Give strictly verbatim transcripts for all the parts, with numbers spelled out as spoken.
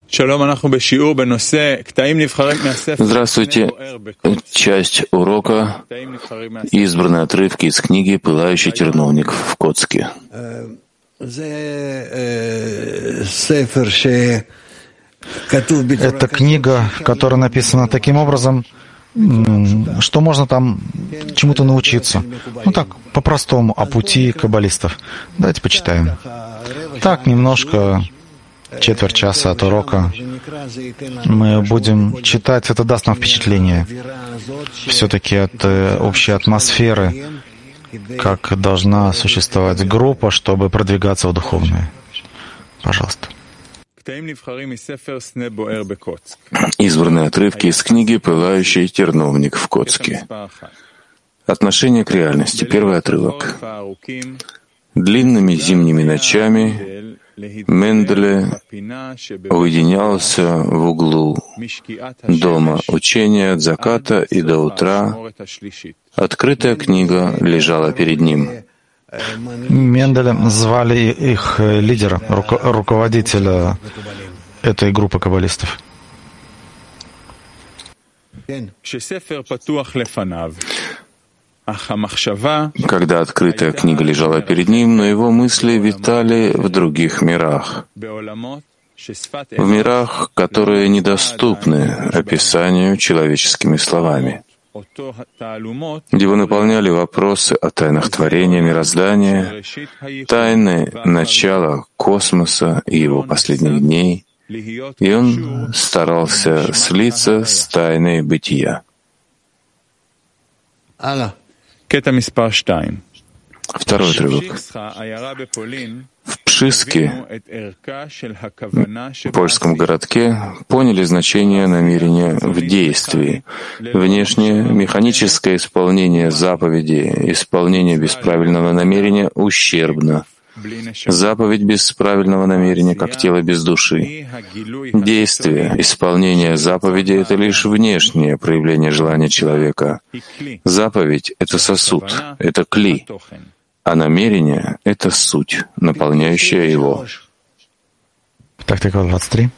Здравствуйте. Часть урока «Избранные отрывки из книги «Пылающий терновник» в Коцке». Это книга, которая написана таким образом, что можно там чему-то научиться. Ну так, по-простому, о пути каббалистов. Давайте почитаем. Так, немножко, четверть часа от урока мы будем читать. Это даст нам впечатление все-таки от общей атмосферы, как должна существовать группа, чтобы продвигаться в духовное. Пожалуйста. Избранные отрывки из книги «Пылающий терновник в Коцке». Отношение к реальности. Первый отрывок. Длинными зимними ночами Менделе уединялся в углу дома учения от заката и до утра. Открытая книга лежала перед ним. Менделя звали их лидера, руко- руководителя этой группы каббалистов. Когда открытая книга лежала перед ним, но его мысли витали в других мирах, в мирах, которые недоступны описанию человеческими словами. Его наполняли вопросы о тайнах творения, мироздания, тайны начала космоса и его последних дней, и он старался слиться с тайной бытия. Второй отрывок. В Пшиске, польском городке, поняли значение намерения в действии. Внешнее, механическое исполнение заповеди, исполнение без правильного намерения ущербно. Заповедь без правильного намерения, как тело без души. Действие, исполнение заповеди — это лишь внешнее проявление желания человека. Заповедь — это сосуд, это кли, а намерение — это суть, наполняющая его. Тактика двадцать три.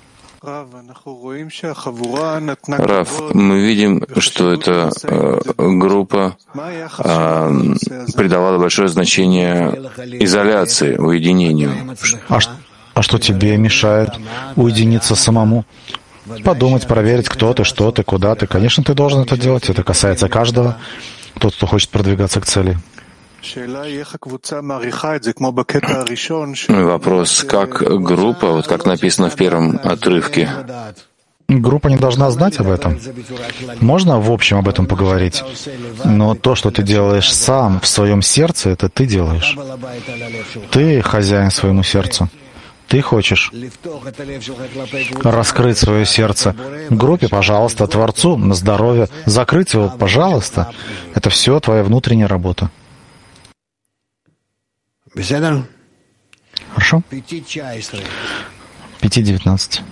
Рав, мы видим, что эта э, группа э, придавала большое значение изоляции, уединению. А, а что тебе мешает уединиться самому? Подумать, проверить, кто ты, что ты, куда ты. Конечно, ты должен это делать. Это касается каждого, тот, кто хочет продвигаться к цели. Вопрос, как группа, вот как написано в первом отрывке. Группа не должна знать об этом. Можно в общем об этом поговорить, но то, что ты делаешь сам в своем сердце, это ты делаешь. Ты хозяин своему сердцу. Ты хочешь раскрыть свое сердце группе, пожалуйста, Творцу, на здоровье, закрыть его, пожалуйста. Это все твоя внутренняя работа. Хорошо? пять девятнадцать.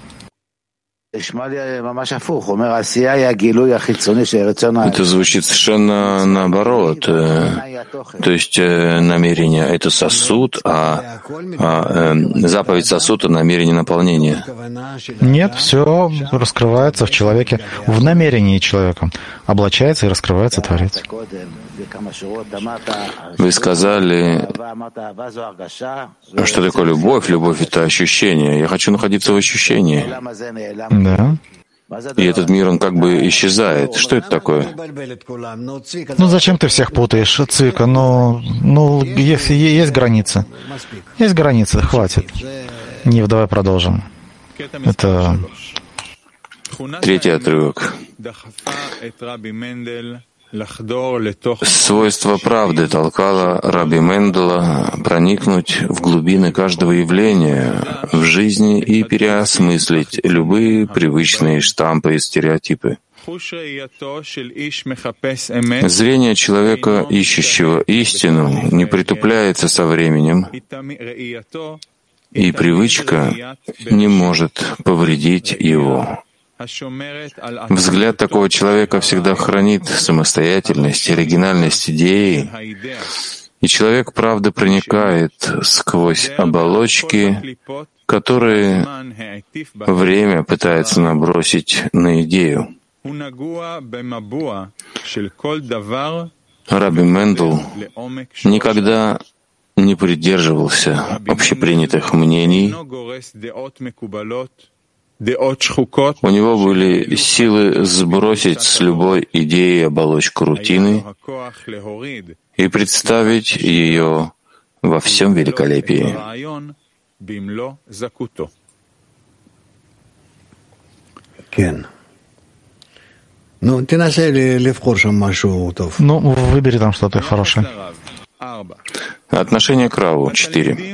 Это звучит совершенно наоборот. То есть намерение — это сосуд, а, а заповедь сосуда — намерение наполнения. Нет, все раскрывается в человеке, в намерении человека. Облачается и раскрывается Творец. Вы сказали, что такое любовь. Любовь — это ощущение. Я хочу находиться в ощущении. Да. И этот мир, он как бы исчезает. Что это такое? Ну зачем ты всех путаешь, Цика? Ну, ну есть, есть границы. Есть границы, хватит. Нив, давай продолжим. Это... Третий отрывок. Свойство правды толкало Раби Мендела проникнуть в глубины каждого явления в жизни и переосмыслить любые привычные штампы и стереотипы. Зрение человека, ищущего истину, не притупляется со временем, и привычка не может повредить его. Взгляд такого человека всегда хранит самостоятельность, оригинальность идеи, и человек, правда, проникает сквозь оболочки который время пытается набросить на идею. Раби Мендел никогда не придерживался общепринятых мнений. У него были силы сбросить с любой идеи оболочку рутины и представить ее во всем великолепии. Ну, выбери там что-то хорошее. Отношение к Раву. Четыре.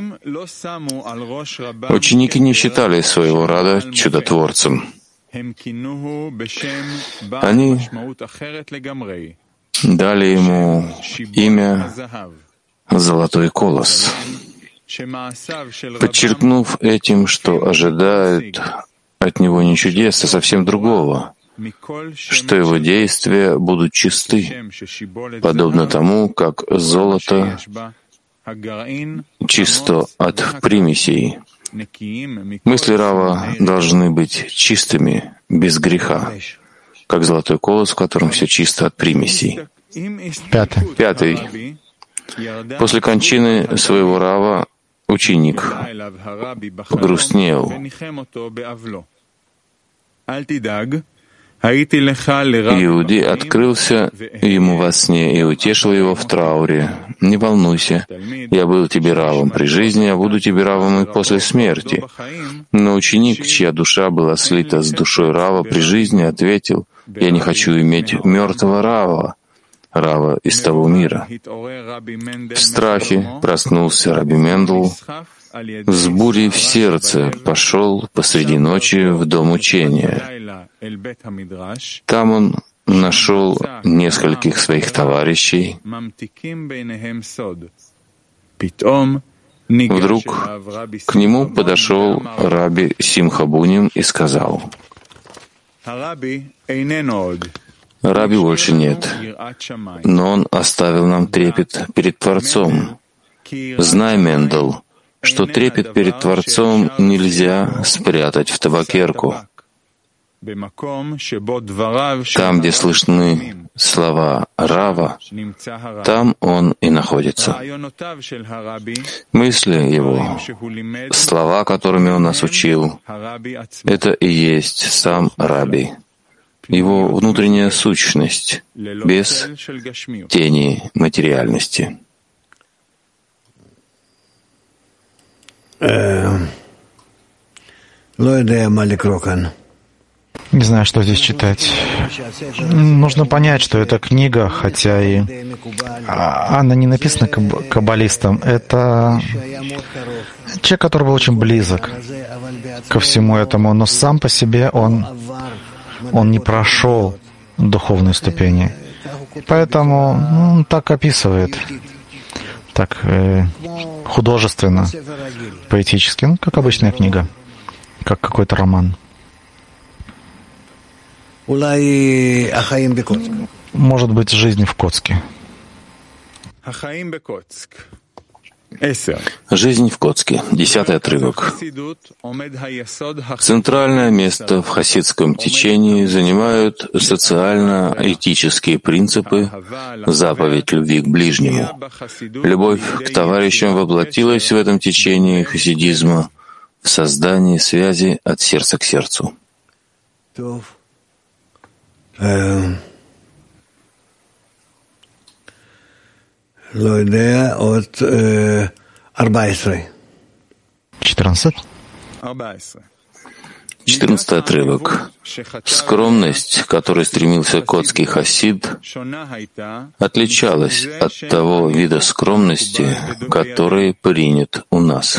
Ученики не считали своего Рава чудотворцем. Они дали ему имя «Золотой колос», подчеркнув этим, что ожидают от него не чудес, а совсем другого, что его действия будут чисты, подобно тому, как золото чисто от примесей. Мысли Рава должны быть чистыми, без греха, как золотой колос, в котором все чисто от примесей. Пятый. Пятый. После кончины своего Рава ученик погрустнел. Иуди открылся ему во сне и утешил его в трауре. «Не волнуйся, я был тебе равом при жизни, а буду тебе равом и после смерти». Но ученик, чья душа была слита с душой Рава при жизни, ответил: «Я не хочу иметь мертвого Рава, Рава из того мира». В страхе проснулся Раби Мендел, с бурей в сердце пошел посреди ночи в дом учения. Там он нашел нескольких своих товарищей. Вдруг к нему подошел Раби Симха Буним и сказал: «Раби больше нет, но он оставил нам трепет перед Творцом. Знай, Мендел, что трепет перед Творцом нельзя спрятать в табакерку. Там, где слышны слова Рава, там он и находится. Мысли его, слова, которыми он нас учил, это и есть сам Раби, его внутренняя сущность, без тени материальности». Не знаю, что здесь читать. Нужно понять, что эта книга, хотя и она не написана каб- каббалистом, это человек, который был очень близок ко всему этому, но сам по себе он, он не прошел духовные ступени. Поэтому ну, он так описывает, так э, художественно, поэтически, ну, как обычная книга, как какой-то роман. Может быть, жизнь в Котске. Жизнь в Котске. Десятый отрывок. Центральное место в хасидском течении занимают социально-этические принципы, заповедь любви к ближнему. Любовь к товарищам воплотилась в этом течении хасидизма в создании связи от сердца к сердцу. четырнадцать. Четырнадцатый отрывок. Скромность, к которой стремился котский хасид, отличалась от того вида скромности, который принят у нас.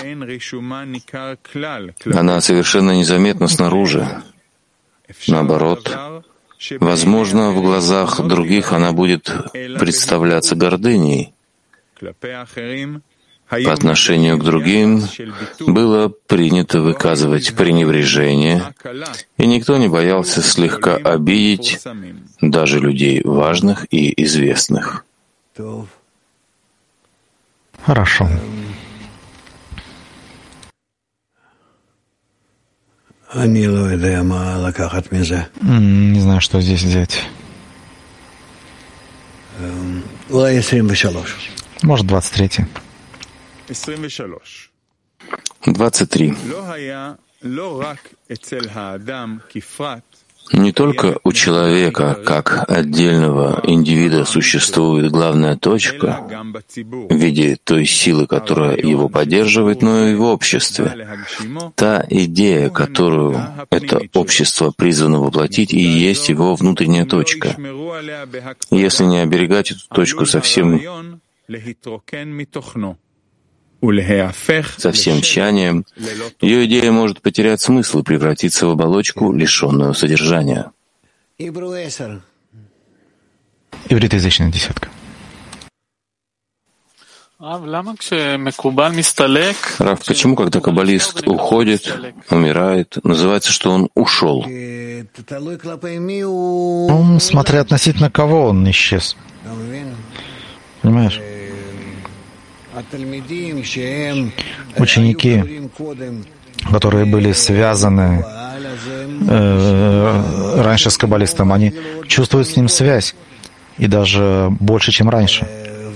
Она совершенно незаметна снаружи. Наоборот, возможно, в глазах других она будет представляться гордыней. По отношению к другим было принято выказывать пренебрежение, и никто не боялся слегка обидеть даже людей важных и известных. Хорошо. Не знаю, что здесь взять. Может, двадцать третий. двадцать три. Не только у человека, как отдельного индивида, существует главная точка в виде той силы, которая его поддерживает, но и в обществе. Та идея, которую это общество призвано воплотить, и есть его внутренняя точка. Если не оберегать эту точку совсем со всем тщанием, ее идея может потерять смысл и превратиться в оболочку, лишенную содержания. Ивритоязычная десятка. Рав, почему, когда каббалист уходит, умирает, называется, что он ушел? Ну, смотря относительно кого он исчез. Понимаешь? Ученики, которые были связаны э, раньше с каббалистом, они чувствуют с ним связь, и даже больше, чем раньше.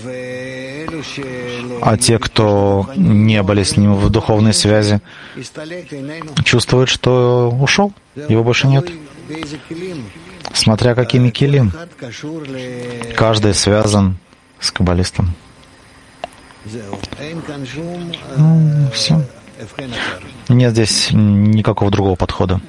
А те, кто не были с ним в духовной связи, чувствуют, что ушел, его больше нет. Смотря какими килим. Каждый связан с каббалистом. Ну, все. Нет здесь никакого другого подхода.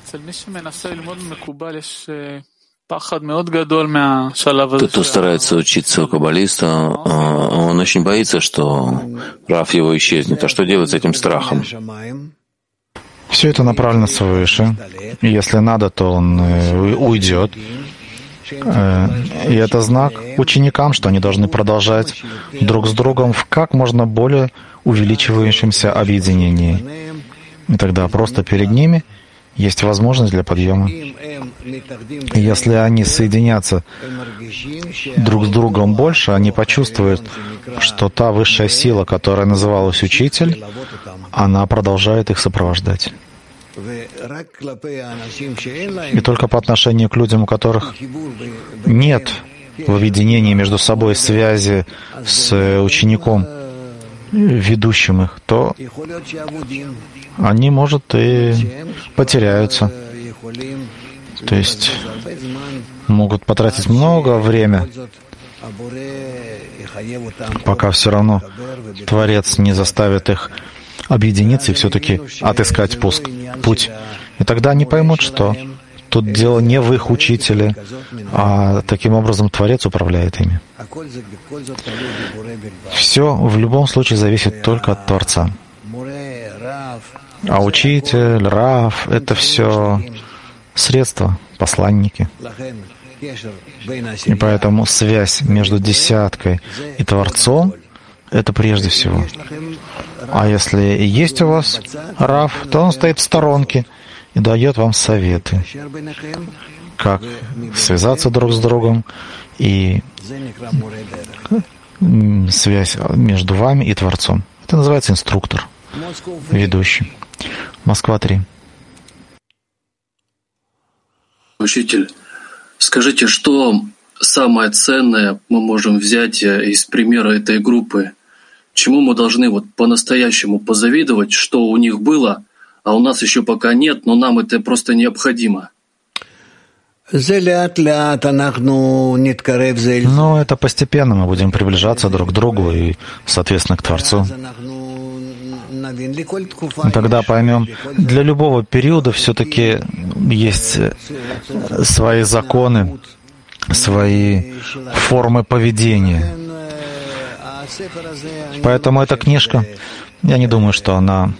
Тот, кто старается учиться у каббалиста, он очень боится, что Рав его исчезнет. А что делать с этим страхом? Все это направлено свыше. И если надо, то он уйдет. И это знак ученикам, что они должны продолжать друг с другом в как можно более увеличивающемся объединении. И тогда просто перед ними есть возможность для подъема. И если они соединятся друг с другом больше, они почувствуют, что та высшая сила, которая называлась Учитель, она продолжает их сопровождать. И только по отношению к людям, у которых нет в объединении между собой связи с учеником, ведущим их, то они, может, и потеряются. То есть могут потратить много времени, пока все равно Творец не заставит их объединиться и все-таки отыскать пуск, путь. И тогда они поймут, что тут дело не в их учителе, а таким образом Творец управляет ими. Все в любом случае зависит только от Творца. А учитель, Рав — это все средства, посланники. И поэтому связь между десяткой и Творцом — это прежде всего. А если есть у вас Рав, то он стоит в сторонке и дает вам советы, как связаться друг с другом, и связь между вами и Творцом. Это называется инструктор, ведущий. Москва три. Учитель, скажите, что самое ценное мы можем взять из примера этой группы? Чему мы должны вот по-настоящему позавидовать, что у них было, а у нас еще пока нет, но нам это просто необходимо? Но это постепенно мы будем приближаться друг к другу и, соответственно, к Творцу. И тогда поймем, для любого периода все-таки есть свои законы, свои формы поведения. Поэтому эта книжка, я не думаю, что она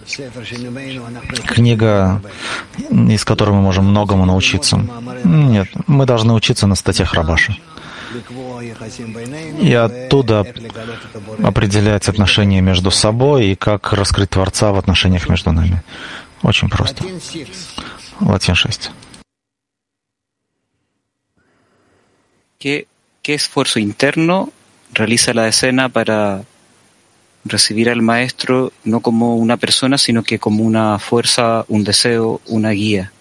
книга, из которой мы можем многому научиться. Нет, мы должны учиться на статьях Рабаша. И оттуда определять отношения между собой и как раскрыть Творца в отношениях между нами. Очень просто. Латин шесть. ¿Qué, qué esfuerzo interno realiza la escena para recibir al maestro no como una persona, sino que como una fuerza, un deseo, una guía.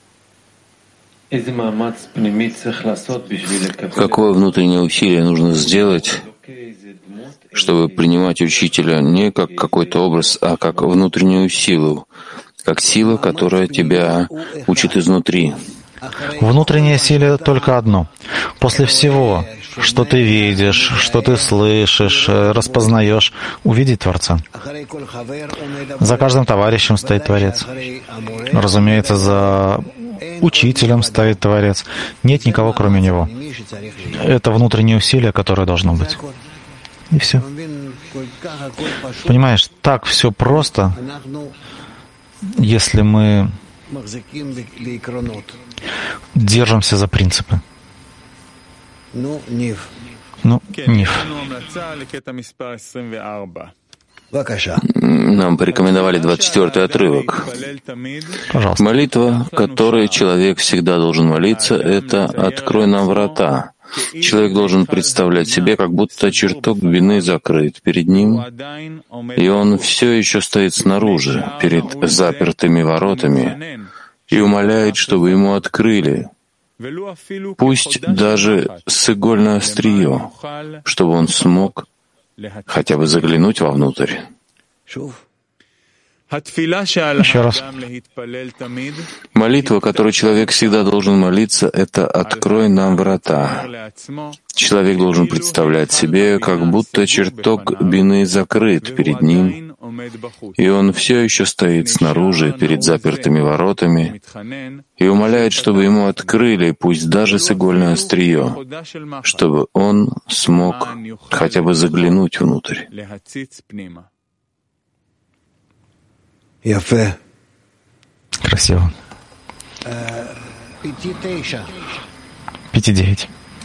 Какое внутреннее усилие нужно сделать, чтобы принимать учителя не как какой-то образ, а как внутреннюю силу, как сила, которая тебя учит изнутри? Внутренняя сила только одно. После всего, что ты видишь, что ты слышишь, распознаешь, увидеть Творца. За каждым товарищем стоит Творец. Разумеется, за учителем стоит Творец. Нет никого, кроме него. Это внутреннее усилие, которое должно быть. И все. Понимаешь, так все просто, если мы держимся за принципы. Ну, Нив. Нам порекомендовали двадцать четвёртый отрывок. Пожалуйста. Молитва, которой человек всегда должен молиться, это «Открой нам врата». Человек должен представлять себе, как будто чертог вины закрыт перед ним, и он все еще стоит снаружи, перед запертыми воротами, и умоляет, чтобы ему открыли, пусть даже с игольное острие, чтобы он смог хотя бы заглянуть вовнутрь. Еще раз. Молитва, которой человек всегда должен молиться, это «Открой нам врата». Человек должен представлять себе, как будто чертог бины закрыт перед ним, и он все еще стоит снаружи, перед запертыми воротами, и умоляет, чтобы ему открыли, пусть даже с игольное острие, чтобы он смог хотя бы заглянуть внутрь. Красиво. Пяти девять.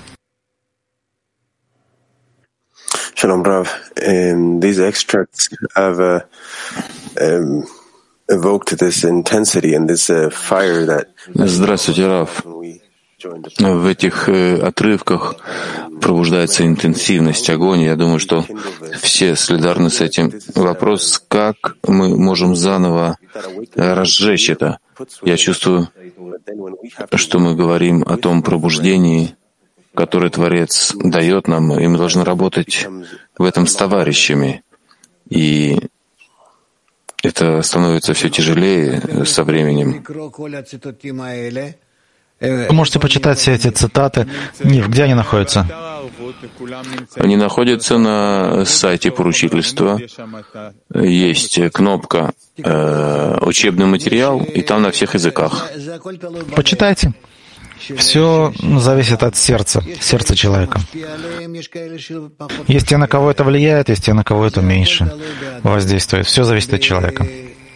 Shalom Rav. Um, these extracts have uh, um, evoked this intensity and this uh, fire that. Здравствуйте, Рав. В этих э, отрывках пробуждается интенсивность, огонь. Я думаю, что все солидарны с этим. Вопрос, как мы можем заново разжечь это. Я чувствую, что мы говорим о том пробуждении, которое Творец дает нам, и мы должны работать в этом с товарищами. И это становится все тяжелее со временем. Вы можете почитать все эти цитаты. Нив, где они находятся? Они находятся на сайте поручительства. Есть кнопка э, «Учебный материал», и там на всех языках. Почитайте. Все зависит от сердца, сердца человека. Есть те, на кого это влияет, есть те, на кого это меньше воздействует. Все зависит от человека.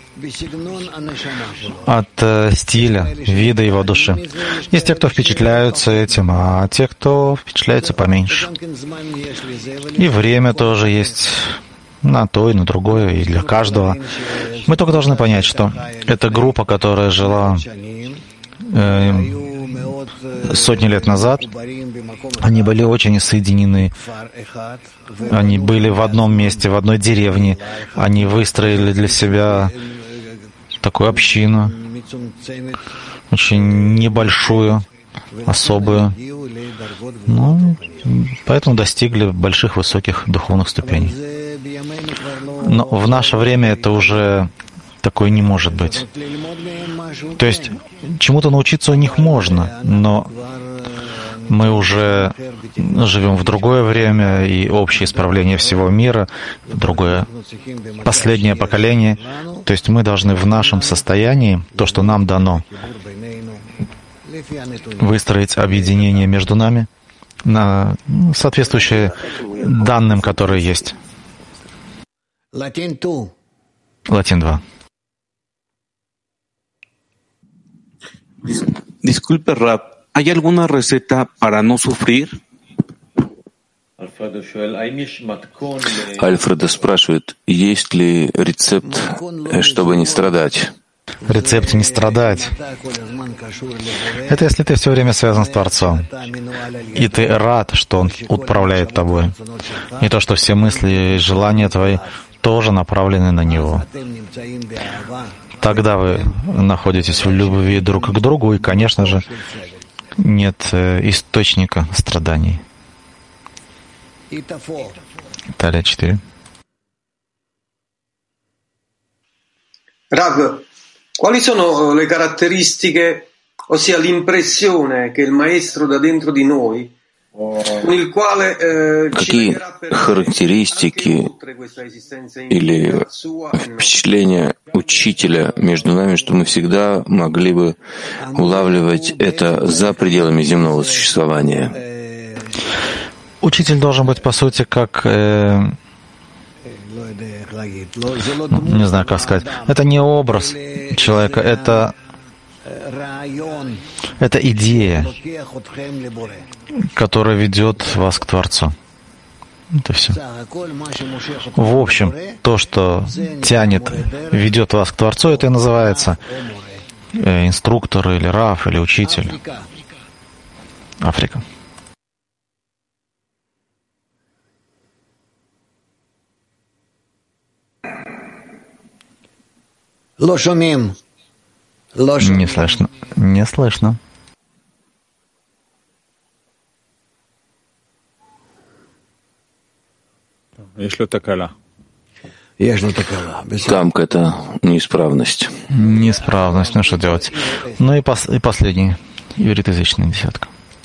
От э, стиля, вида его души. Есть те, кто впечатляются этим, а те, кто впечатляются поменьше. И время тоже есть на то и на другое, и для каждого. Мы только должны понять, что эта группа, которая жила э, сотни лет назад, они были очень соединены. Они были в одном месте, в одной деревне. Они выстроили для себя такую общину, очень небольшую, особую. Ну, поэтому достигли больших, высоких духовных ступеней. Но в наше время это уже такое не может быть. То есть чему-то научиться у них можно, но мы уже живем в другое время, и общее исправление всего мира, другое последнее поколение. То есть мы должны в нашем состоянии, то, что нам дано, выстроить объединение между нами, на соответствующие данным, которые есть. Латин два. Disculpe, Rab, ¿hay alguna receta para no sufrir? Альфредо спрашивает, есть ли рецепт, чтобы не страдать? Рецепт не страдать. Это если ты все время связан с Творцом, и ты рад, что Он управляет тобой, и то, что все мысли и желания твои тоже направлены на Него. Тогда вы находитесь в любви друг к другу, и, конечно же, нет источника страданий. Италия четыре. Rav, quali sono le caratteristiche, ossia l'impressione che il maestro dà dentro di noi, con il quale eh, Какие характеристики или впечатления учителя между нами, что мы всегда могли бы улавливать это за пределами земного существования? Учитель должен быть, по сути, как... Э, не знаю, как сказать. Это не образ человека, это, это идея, которая ведет вас к Творцу. Это все. В общем, то, что тянет, ведет вас к Творцу, это и называется э, инструктор или рав, или учитель. Африка. Не слышно. Не слышно. Там какая-то неисправность. Неисправность, ну что делать? Ну и, пос, и последний, ивритоязычная десятка.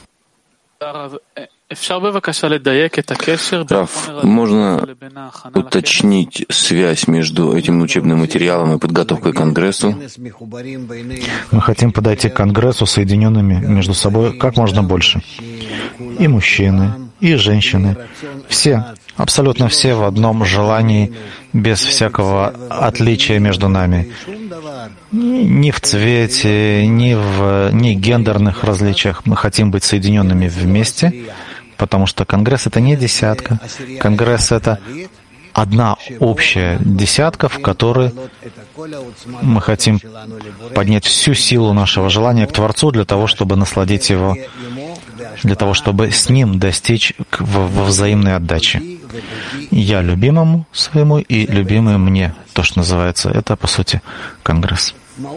Раф, можно уточнить связь между этим учебным материалом и подготовкой к Конгрессу? Мы хотим подойти к Конгрессу соединенными между собой как можно больше. И мужчины, и женщины. Все, абсолютно все в одном желании, без всякого отличия между нами. Ни в цвете, ни в ни гендерных различиях. Мы хотим быть соединенными вместе, потому что Конгресс — это не десятка. Конгресс — это одна общая десятка, в которой мы хотим поднять всю силу нашего желания к Творцу для того, чтобы насладить Его, для того, чтобы с Ним достичь во взаимной отдаче. Я любимому своему и любимый мне, то, что называется, это, по сути, Конгресс.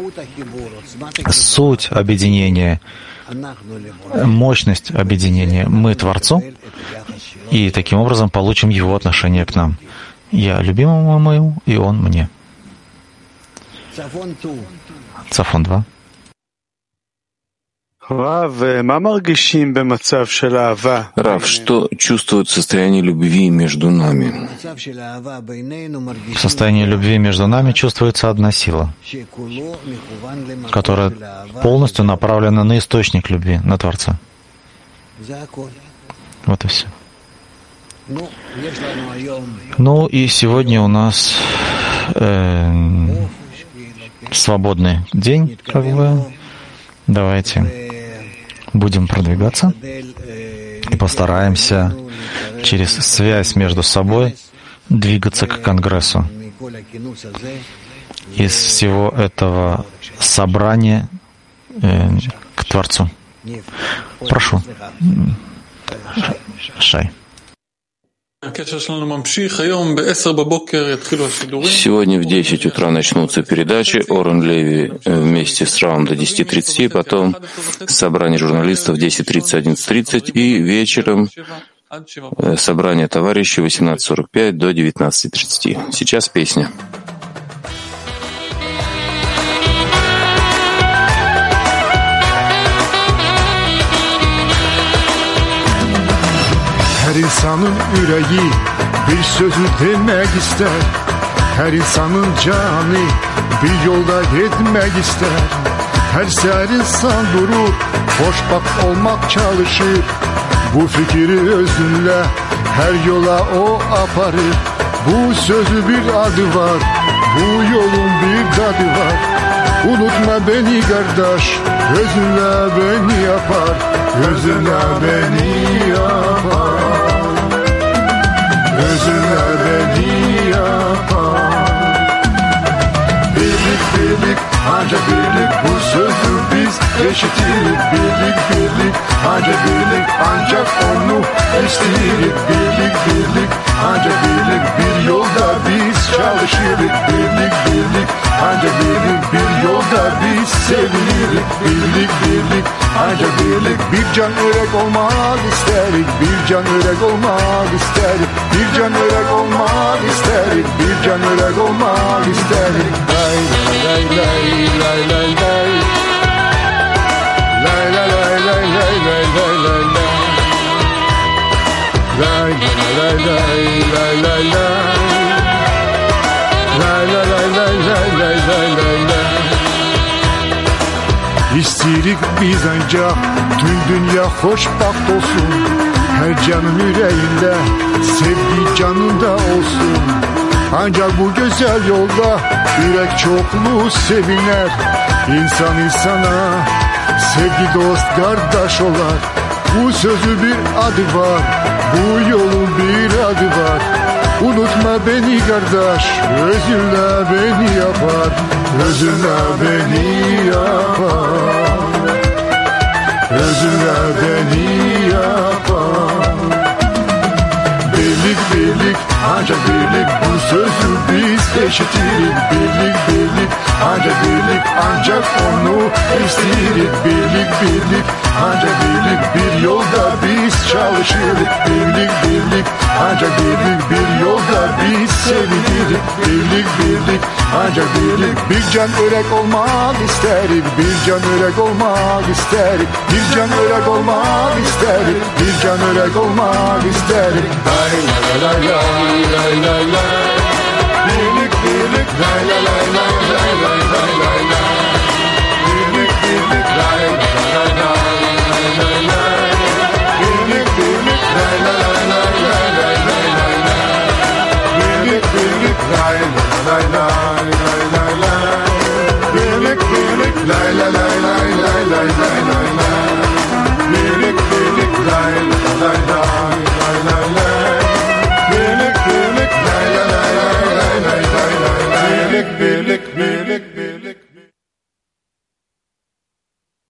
Суть объединения, мощность объединения. Мы Творцу, и таким образом получим Его отношение к нам. Я любимому моему, и Он мне. Цафон два. Рав, что чувствует состояние любви между нами? В состоянии любви между нами чувствуется одна сила, которая полностью направлена на источник любви, на Творца. Вот и все. Ну и сегодня у нас э, свободный день, как бы. Давайте будем продвигаться и постараемся через связь между собой двигаться к Конгрессу. Из всего этого собрания э, к Творцу. Прошу. Шай. Сегодня в десять утра начнутся передачи Орен Леви вместе с Равом до десяти тридцати, потом собрание журналистов в десять тридцать — одиннадцать тридцать и вечером собрание товарищей восемнадцать сорок пять до девятнадцати тридцати. Сейчас песня. Her insanın yüreği bir sözü demek ister. Her insanın canı bir yolda gitmek ister. Her ser insan durur, hoşbak olmak çalışır. Bu fikri özünle her yola o aparır. Bu sözü bir adı var, bu yolun bir tadı var. Unutma beni kardeş, özünle beni yapar. Özünle beni yapar. Özünle beni yapar. Birlik birlik birlik, ancak birlik. Bu sözü biz eşitirik. Birlik, birlik, ancak birlik. Ancak onu isteyirik. Birlik, birlik, ancak birlik. Bir yolda biz çalışırız. Birlik, birlik, ancak birlik. Bir yolda biz sevinirik. Birlik, birlik, ancak birlik. Bir can örek olmak isterik. Bir can örek olmak isterik. Bir can örek olmak isterik. Bir can örek olmak isterik. Lay lay lay lay lay lay. Lay lay lay lay lay lay lay lay lay. Lay lay lay lay lay lay. Lay lay lay lay lay lay lay lay lay. İstirik biz ancak tüm dünya hoşbaht olsun. Her canın yüreğinde sevgi canında olsun. Ancak bu güzel yolda yürek çokluğu seviner. İnsan insana sevgi dost kardeş olar. Bu sözü bir adı var, bu yolun bir adı var. Unutma beni kardeş, özünle beni yapar. Özünle beni yapar. Özünle beni yapar. Birlik birlik, ancak birlik. Bu sözü biz eşitirik. Birlik birlik, ancak birlik. Ancak onu isteyirik. Birlik birlik, ancak birlik. Bir yolda biz çalışırız. Birlik birlik, ancak birlik. Bir yolda biz sevinirik. Birlik birlik, ancak birlik. Bir can örek olmak isterik. Bir can örek olmak isterik. Bir can örek olmak isterik. Bir can örek olmak isterik. Lay lay lay lay lay lay lay. Birlik birlik, lay lay lay lay.